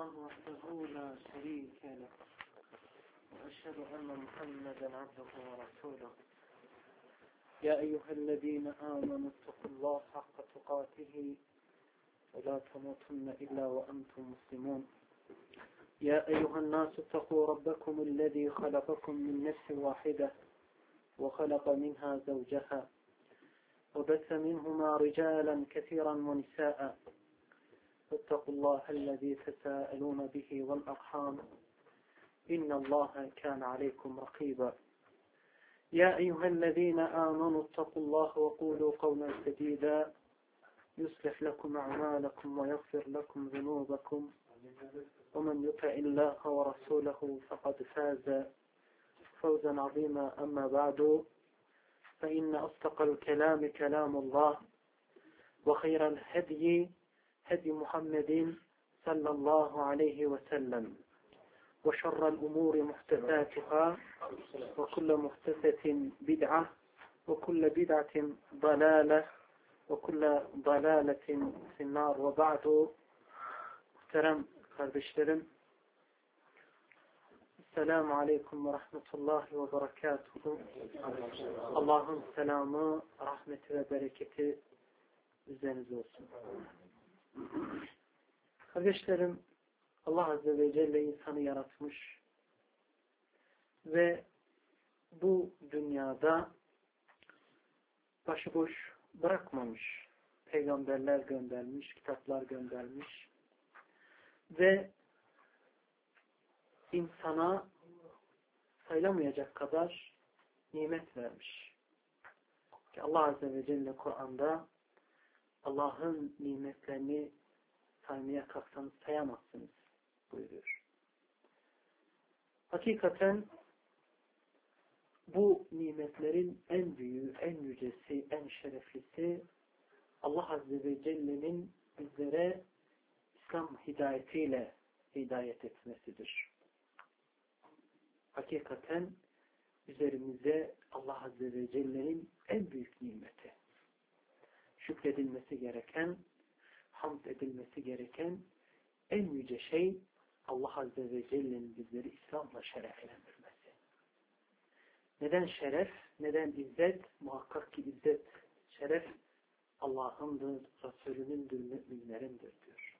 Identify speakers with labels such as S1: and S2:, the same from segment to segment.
S1: الله وحده لا شريك له وأشهد أن محمدا عبده ورسوله يا أيها الذين آمنوا اتقوا الله حق تقاته ولا تموتن إلا وأنتم مسلمون يا أيها الناس اتقوا ربكم الذي خلقكم من نفس واحدة وخلق منها زوجها وبث منهما رجالا كثيرا ونساء واتقوا الله الذي تساءلون به والأرحام إن الله كان عليكم رقيبا يا أيها الذين آمنوا اتقوا الله وقولوا قولا سديدا يصلح لكم أعمالكم ويغفر لكم ذنوبكم ومن يطع الله ورسوله فقد فاز فوزا عظيما أما بعد فإن أصدق الكلام كلام الله وخير الهدي هدي محمد صلى الله عليه وسلم وشر الأمور محدثاتها وكل محدثة بدعة وكل بدعة ضلالة وكل ضلالة في النار وبعد محترم kardeşlerim Esselamu Aleyküm ve Rahmetullahi ve Berekatuhu. Allah'ın selamı, rahmeti ve bereketi üzerinize olsun. Kardeşlerim, Allah Azze ve Celle insanı yaratmış ve bu dünyada başıboş bırakmamış. Peygamberler göndermiş, kitaplar göndermiş ve insana sayılamayacak kadar nimet vermiş. Ki Allah Azze ve Celle Kur'an'da Allah'ın nimetlerini saymaya kalksanız sayamazsınız buyuruyor. Hakikaten bu nimetlerin en büyüğü, en yücesi, en şereflisi Allah Azze ve Celle'nin bizlere İslam hidayetiyle hidayet etmesidir. Hakikaten üzerimize Allah Azze ve Celle'nin en büyük nimeti. Şükredilmesi gereken, hamd edilmesi gereken en yüce şey Allah Azze ve Celle'nin bizleri İslam'la şereflendirmesi. Neden şeref? Neden izzet? Muhakkak ki izzet, şeref Allah'ındır, Resulünündür, müminlerindir diyor.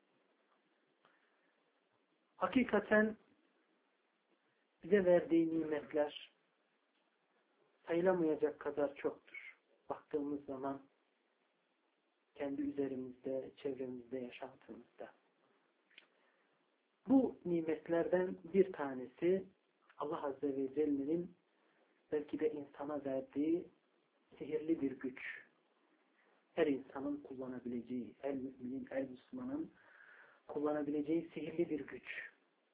S1: Hakikaten bize verdiği nimetler sayılamayacak kadar çoktur. Baktığımız zaman kendi üzerimizde, çevremizde, yaşantımızda. Bu nimetlerden bir tanesi Allah Azze ve Celle'nin belki de insana verdiği sihirli bir güç. Her insanın kullanabileceği, her müminin, her Müslümanın kullanabileceği sihirli bir güç.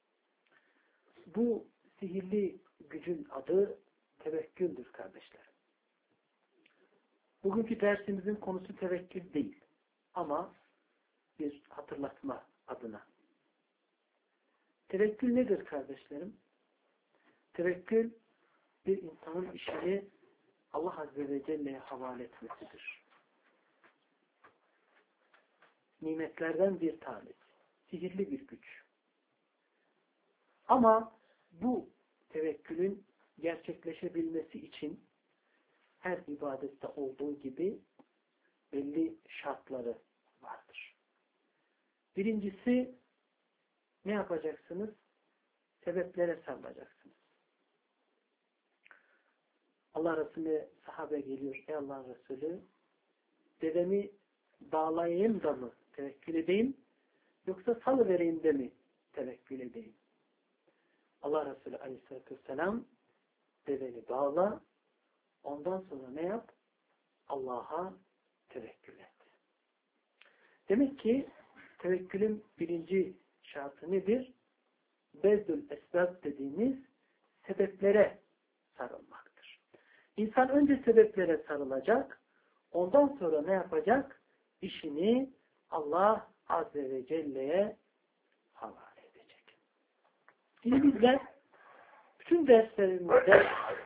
S1: Bu sihirli gücün adı tevekküldür kardeşler. Bugünkü dersimizin konusu tevekkül değil. Ama bir hatırlatma adına. Tevekkül nedir kardeşlerim? Tevekkül bir insanın işini Allah Azze ve Celle'ye havale etmesidir. Nimetlerden bir tanesi. Sihirli bir güç. Ama bu tevekkülün gerçekleşebilmesi için her ibadette olduğu gibi belli şartları vardır. Birincisi ne yapacaksınız? Sebeplere sarılacaksınız. Allah Resulü sahabe geliyor. Ey Allah Resulü, dedemi bağlayayım da mı tevekkül edeyim? Yoksa salıvereyim de mi tevekkül edeyim? Allah Resulü Aleyhisselatü Vesselam deveni bağla, ondan sonra ne yap? Allah'a tevekkül et. Demek ki tevekkülün birinci şartı nedir? Bezdül esbab dediğimiz sebeplere sarılmaktır. İnsan önce sebeplere sarılacak, ondan sonra ne yapacak? İşini Allah Azze ve Celle'ye havale edecek. Şimdi bizler bütün derslerimizde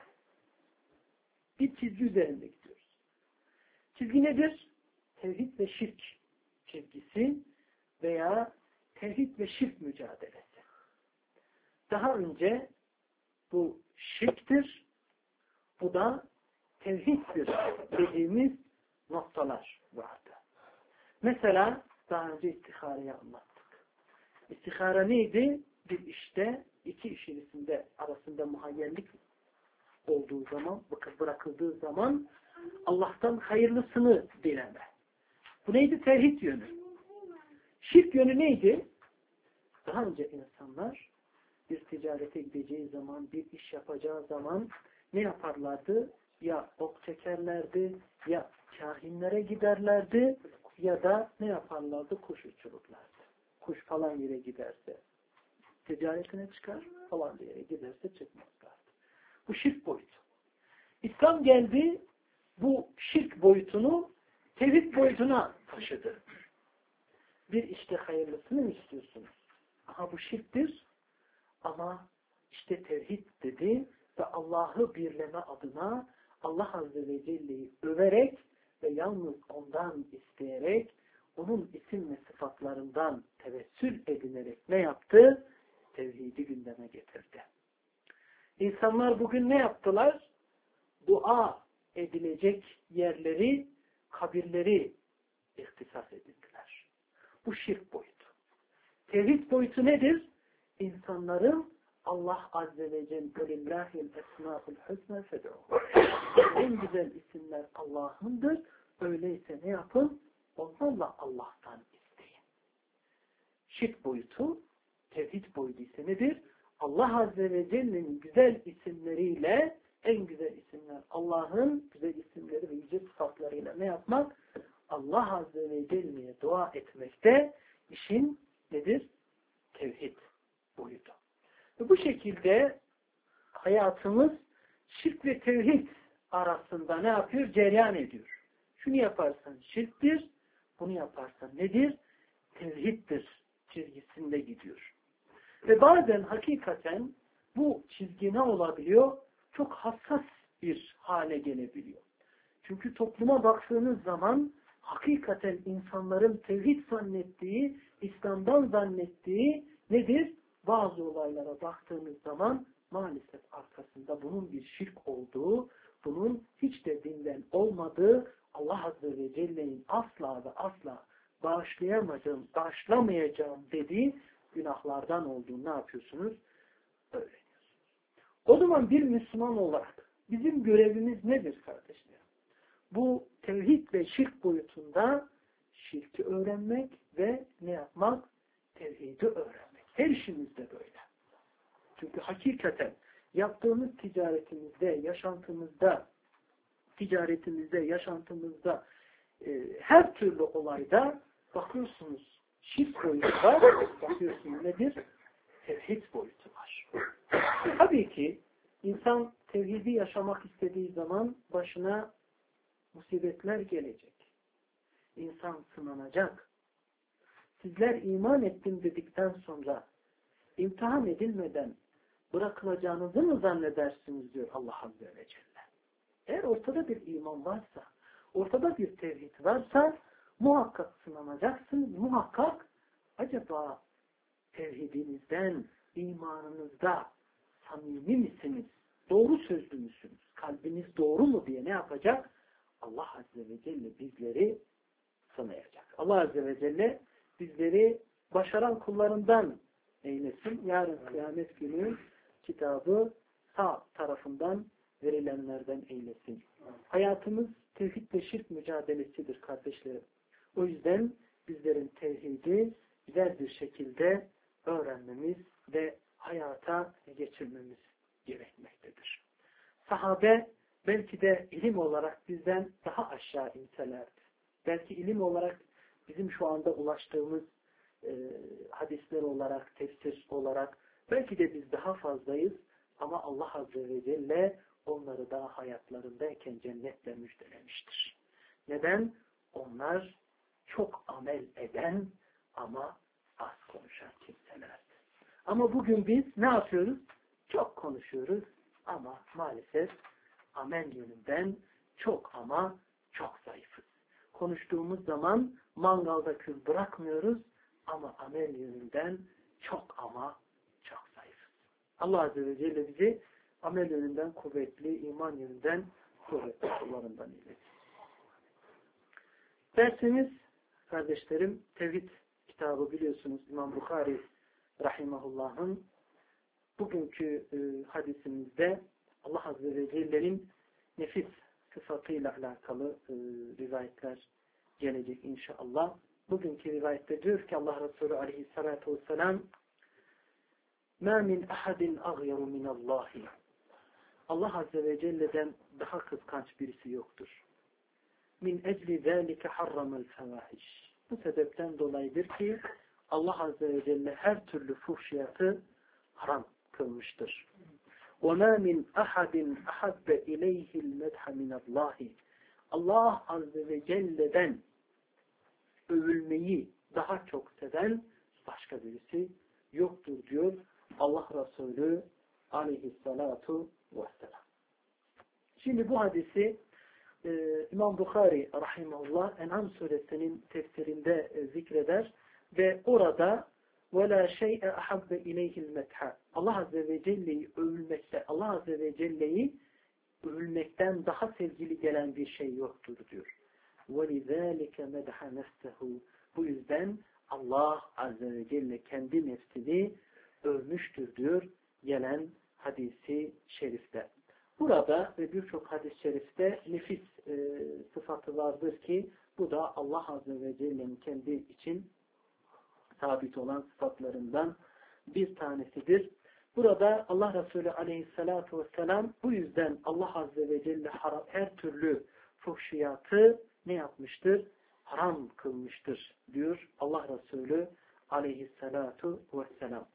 S1: bir çizgi üzerinde gidiyoruz. Çizgi nedir? Tevhid ve şirk çizgisi veya tevhid ve şirk mücadelesi. Daha önce bu şirktir, bu da tevhiddir dediğimiz noktalar vardı. Mesela daha önce istihareyi anlattık. İstihare neydi? Bir işte iki iş arasında muhayyerlik olduğu zaman, bırakıldığı zaman Allah'tan hayırlısını dileme. Bu neydi? Tevhid yönü. Şirk yönü neydi? Daha önce insanlar bir ticarete gideceği zaman, bir iş yapacağı zaman ne yaparlardı? Ya ok çekerlerdi, ya kahinlere giderlerdi, ya da ne yaparlardı? Kuş uçururlardı. Kuş falan yere giderse ticaretine çıkar, falan yere giderse çıkmazlardı. Bu şirk boyutu. İslam geldi, bu şirk boyutunu tevhid boyutuna taşıdı. Bir işte hayırlısını mı istiyorsunuz? Aha bu şirktir ama işte tevhid dedi ve Allah'ı birleme adına Allah Azze ve Celle'yi överek ve yalnız ondan isteyerek onun isim ve sıfatlarından tevessül edilerek ne yaptı? Tevhidi gündeme getirdi. İnsanlar bugün ne yaptılar? Dua edilecek yerleri, kabirleri ihtisas edildiler. Bu şirk boyutu. Tevhid boyutu nedir? İnsanların Allah Azze ve Celle Lillahi'l esmâ'ul husnâ fed'û. En güzel isimler Allah'ındır. Öyleyse ne yapın? Onlarla Allah'tan isteyin. Şirk boyutu, tevhid boyutu ise nedir? Allah Azze ve Celle'nin güzel isimleriyle, en güzel isimler Allah'ın güzel isimleri ve yüce sıfatlarıyla ne yapmak? Allah Azze ve Celle'ye dua etmekte işin nedir? Tevhid boyutu. Ve bu şekilde hayatımız şirk ve tevhid arasında ne yapıyor? Cereyan ediyor. Şunu yaparsan şirktir, bunu yaparsan nedir? Tevhiddir çizgisinde gidiyor. Ve bazen hakikaten bu çizgi ne olabiliyor? Çok hassas bir hale gelebiliyor. Çünkü topluma baktığınız zaman hakikaten insanların tevhid zannettiği, İslam'dan zannettiği nedir? Bazı olaylara baktığınız zaman maalesef arkasında bunun bir şirk olduğu, bunun hiç de dinden olmadığı, Allah Azze ve Celle'nin asla ve asla bağışlamayacağım dediği günahlardan olduğunu ne yapıyorsunuz? Öğreniyorsunuz. O zaman bir Müslüman olarak bizim görevimiz nedir kardeşlerim? Bu tevhid ve şirk boyutunda şirki öğrenmek ve ne yapmak? Tevhidi öğrenmek. Her işimizde böyle. Çünkü hakikaten yaptığımız yaşantımızda her türlü olayda bakıyorsunuz şirk boyutu var, bakıyorsunuz nedir? Tevhid boyutu var. Tabii ki insan tevhidi yaşamak istediği zaman başına musibetler gelecek. İnsan sınanacak. Sizler iman ettim dedikten sonra imtihan edilmeden bırakılacağınızı mı zannedersiniz diyor Allah Azze ve Celle. Eğer ortada bir iman varsa, ortada bir tevhid varsa muhakkak sınanacaksınız. Muhakkak acaba tevhidinizden, imanınızda samimi misiniz? Doğru sözlü müsünüz? Kalbiniz doğru mu diye ne yapacak? Allah Azze ve Celle bizleri sınayacak. Allah Azze ve Celle bizleri başaran kullarından eylesin. Yarın kıyamet günü kitabı sağ tarafından verilenlerden eylesin. Hayatımız tevhid ve şirk mücadelesidir kardeşlerim. O yüzden bizlerin tevhidi güzel bir şekilde öğrenmemiz ve hayata geçirmemiz gerekmektedir. Sahabe belki de ilim olarak bizden daha aşağı inselerdi. Belki ilim olarak bizim şu anda ulaştığımız hadisler olarak, tefsir olarak belki de biz daha fazlayız ama Allah Azze ve Celle onları daha hayatlarındayken cennetle müjdelemiştir. Neden? Onlar çok amel eden ama az konuşan kimselerdi. Ama bugün biz ne yapıyoruz? Çok konuşuyoruz ama maalesef amel yönünden çok ama çok zayıfız. Konuştuğumuz zaman mangalda kül bırakmıyoruz ama amel yönünden çok ama çok zayıf. Allah Azze ve Celle bizi amel yönünden kuvvetli, iman yönünden kuvvetli kullarından eylesin. Dersimiz kardeşlerim Tevhid kitabı, biliyorsunuz İmam Bukhari rahimahullah'ın bugünkü hadisimizde Allah Azze ve Celle'nin nefis sıfatıyla alakalı rivayetler gelecek inşallah. Bugünkü rivayette diyor ki Allah Resulü aleyhissalatu vesselam مَا مِنْ اَحَدٍ اَغْيَرُ مِنَ اللّٰهِ Allah Azze ve Celle'den daha kıskanç birisi yoktur. Min ecli zâlike harramel fevâhiş. Bu sebepten dolayıdır ki Allah Azze ve Celle her türlü fuhşiyatı haram kılmıştır. وَمَا مِنْ أَحَدٍ أَحَبَّ إِلَيْهِ الْمَدْحَ مِنَ اللّٰهِ Allah Azze ve Celle'den övülmeyi daha çok seven başka birisi yoktur diyor Allah Resulü aleyhissalatu vesselam. Şimdi bu hadisi İmam Bukhari rahimahullah En'am suresinin tefsirinde zikreder ve orada وَلَا شَيْءَ أَحَبَّ إِلَيْهِ الْمَدْحَ Allah Azze ve Celle'yi övülmekte, Allah Azze ve Celle'yi övülmekten daha sevgili gelen bir şey yoktur diyor. وَلِذَٰلِكَ مَدْحَ نَفْسَهُ Bu yüzden Allah Azze ve Celle kendi nefsini övmüştür diyor gelen hadisi şerifte. Burada ve birçok hadis-i şerifte nefis sıfatı vardır ki bu da Allah Azze ve Celle'nin kendi için sabit olan sıfatlarından bir tanesidir. Burada Allah Resulü aleyhissalatu vesselam bu yüzden Allah Azze ve Celle her türlü fuhşiyatı ne yapmıştır? Haram kılmıştır diyor Allah Resulü aleyhissalatu vesselam.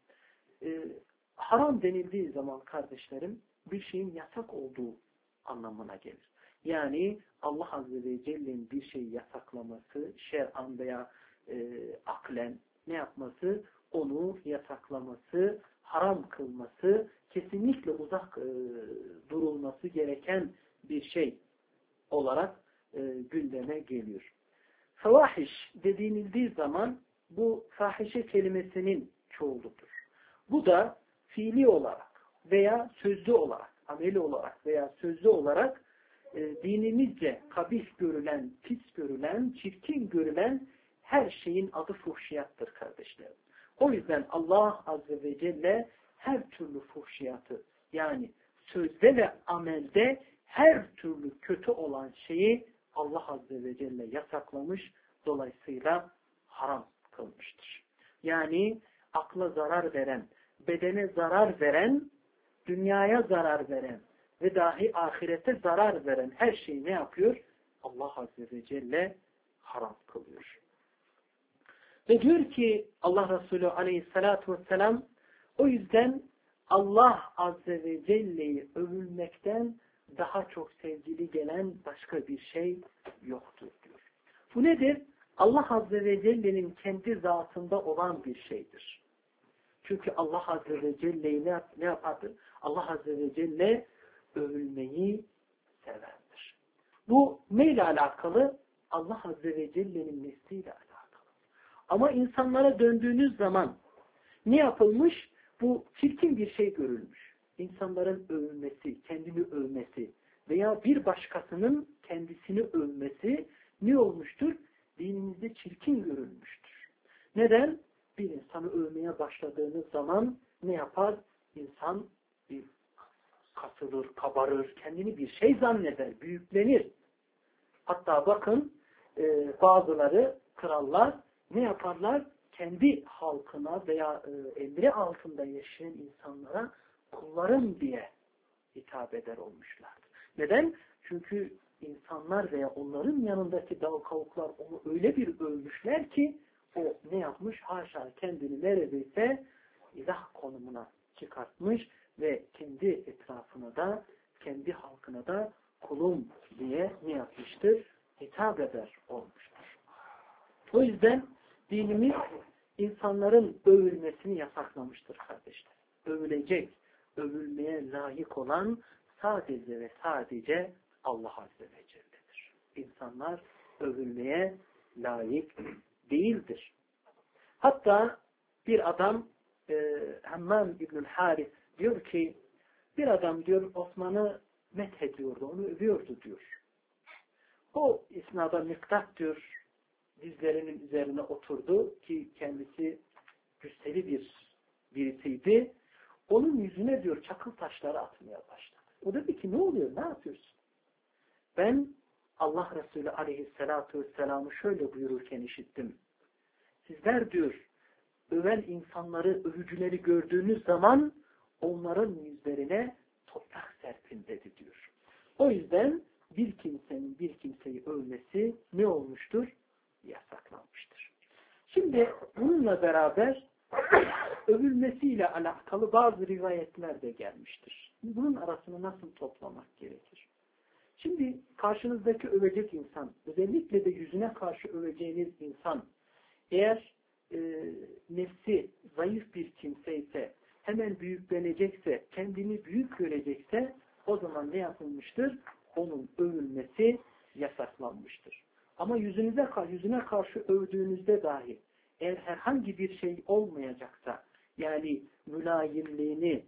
S1: Haram denildiği zaman kardeşlerim bir şeyin yasak olduğu anlamına gelir. Yani Allah Azze ve Celle'nin bir şeyi yasaklaması, şer'an veya aklen ne yapması? Onu yasaklaması, haram kılması, kesinlikle uzak durulması gereken bir şey olarak gündeme geliyor. Fawahiş dediğinildiği zaman bu fahişe kelimesinin çoğuludur. Bu da fiili olarak veya sözlü olarak, ameli olarak veya sözlü olarak dinimizce kabih görülen, pis görülen, çirkin görülen her şeyin adı fuhşiyattır kardeşlerim. O yüzden Allah Azze ve Celle her türlü fuhşiyatı, yani sözde ve amelde her türlü kötü olan şeyi Allah Azze ve Celle yasaklamış, dolayısıyla haram kılmıştır. Yani akla zarar veren, bedene zarar veren, dünyaya zarar veren ve dahi ahirete zarar veren her şeyi ne yapıyor? Allah Azze ve Celle haram kılıyor. Ve diyor ki Allah Resulü aleyhissalatu vesselam o yüzden Allah Azze ve Celle'yi övülmekten daha çok sevgili gelen başka bir şey yoktur diyor. Bu nedir? Allah Azze ve Celle'nin kendi zatında olan bir şeydir. Çünkü Allah Azze ve Celle'yi ne yapardır? Allah Azze ve Celle övülmeyi severdir. Bu neyle alakalı? Allah Azze ve Celle'nin nesliyle alakalı. Ama insanlara döndüğünüz zaman ne yapılmış? Bu çirkin bir şey görülmüş. İnsanların övülmesi, kendini övmesi veya bir başkasının kendisini övmesi ne olmuştur? Dinimizde çirkin görülmüştür. Neden? Bir insanı övmeye başladığınız zaman ne yapar? İnsan bir kasılır, kabarır, kendini bir şey zanneder, büyüklenir. Hatta bakın bazıları, krallar ne yaparlar? Kendi halkına veya emri altında yaşayan insanlara kullarım diye hitap eder olmuşlardır. Neden? Çünkü insanlar veya onların yanındaki dal kavuklar onu öyle bir övmüşler ki o ne yapmış? Haşa kendini neredeyse ilah konumuna çıkartmış ve kendi etrafına da, kendi halkına da kulum diye ne yapmıştır? Hitap eder olmuştur. O yüzden dinimiz insanların övülmesini yasaklamıştır kardeşler. Övülecek, övülmeye layık olan sadece ve sadece Allah Azze ve Celle'dir. İnsanlar övülmeye layık değildir. Hatta bir adam Hammam İbnül Haris diyor ki bir adam diyor Osman'ı methediyordu, onu övüyordu diyor. O esnada Miktat diyor dizlerinin üzerine oturdu ki kendisi cüsseli birisiydi. Onun yüzüne diyor çakıl taşları atmaya başladı. O dedi ki ne oluyor, ne yapıyorsun? Ben Allah Resulü aleyhissalatu vesselam'ı şöyle buyururken işittim. Sizler diyor öven insanları, övücüleri gördüğünüz zaman onların yüzlerine toprak serpin dedi diyor. O yüzden bir kimsenin bir kimseyi övmesi ne olmuştur? Yasaklanmıştır. Şimdi bununla beraber övülmesiyle alakalı bazı rivayetler de gelmiştir. Bunun arasını nasıl toplamak gerekir? Şimdi karşınızdaki övecek insan, özellikle de yüzüne karşı öveceğiniz insan, eğer nefsi zayıf bir kimse ise, hemen büyüklenecekse, kendini büyük görecekse, o zaman ne yapılmıştır? Onun övülmesi yasaklanmıştır. Ama yüzüne karşı övdüğünüzde dahi, eğer herhangi bir şey olmayacaksa, yani mülayimliğini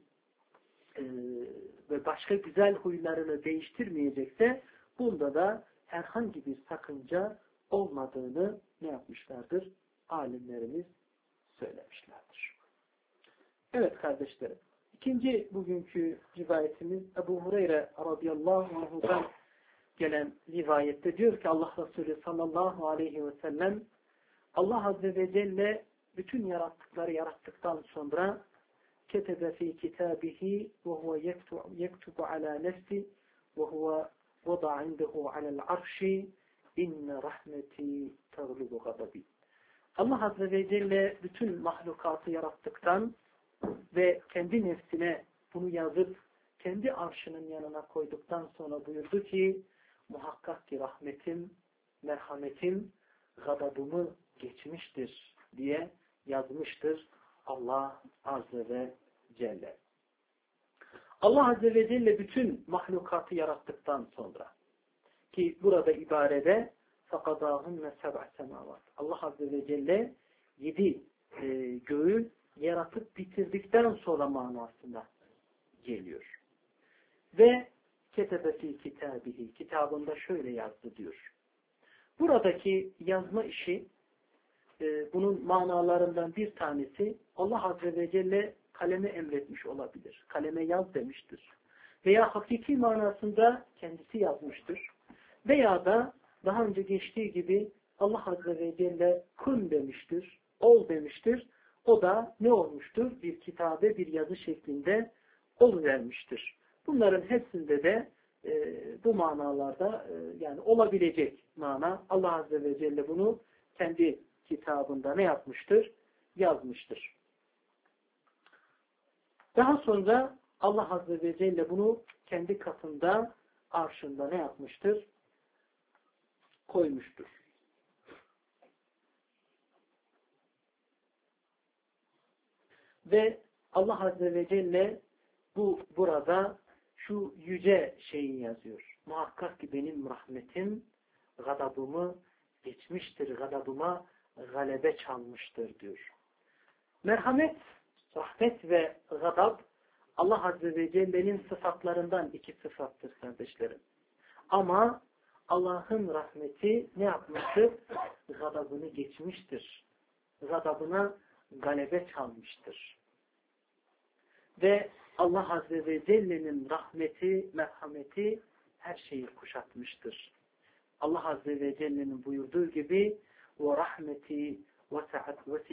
S1: ve başka güzel huylarını değiştirmeyecekse, bunda da herhangi bir sakınca olmadığını ne yapmışlardır? Alimlerimiz söylemişlerdir. Evet kardeşlerim, ikinci bugünkü rivayetimiz Ebu Hureyre radıyallahu anhu'dan gelen rivayette diyor ki Allah Resulü sallallahu aleyhi ve sellem Allah Azze ve Celle bütün yarattıkları yarattıktan sonra ketebe fi kitabihi ve huve yektubu ala nefsi ve huve vada indehu alel arşi inne rahmeti taglubu gadabi. Allah Azze ve Celle bütün mahlukatı yarattıktan ve kendi nefsine bunu yazıp kendi arşının yanına koyduktan sonra buyurdu ki muhakkak ki rahmetim, merhametim, gadabımı geçmiştir diye yazmıştır Allah Azze ve Celle. Allah Azze ve Celle bütün mahlukatı yarattıktan sonra ki burada ibarede فَقَضَاهُنَّ سَبْعَ سَمَاوَاتٍ Allah Azze ve Celle 7 göğü yaratıp bitirdikten sonra manasında geliyor. Ve ketebe fi kitabihi kitabında şöyle yazdı diyor. Buradaki yazma işi bunun manalarından bir tanesi Allah Azze ve Celle kaleme emretmiş olabilir. Kaleme yaz demiştir. Veya hakiki manasında kendisi yazmıştır. Veya da daha önce geçtiği gibi Allah Azze ve Celle kun demiştir, ol demiştir. O da ne olmuştur? Bir kitabe, bir yazı şeklinde oluvermiştir. Bunların hepsinde de bu manalarda yani olabilecek mana Allah Azze ve Celle bunu kendi kitabında ne yapmıştır? Yazmıştır. Daha sonra Allah Azze ve Celle bunu kendi katında, arşında ne yapmıştır? Koymuştur. Ve Allah Azze ve Celle burada şu yüce şeyi yazıyor. Muhakkak ki benim rahmetim gadabımı geçmiştir, gadabıma galebe çalmıştır diyor. Merhamet, rahmet ve gadab Allah Azze ve Celle'nin sıfatlarından iki sıfattır kardeşlerim. Ama Allah'ın rahmeti ne yapmıştır? Gadabını geçmiştir. Gadabına galebe çalmıştır. Ve Allah Azze ve Celle'nin rahmeti, merhameti her şeyi kuşatmıştır. Allah Azze ve Celle'nin buyurduğu gibi وَرَحْمَتِي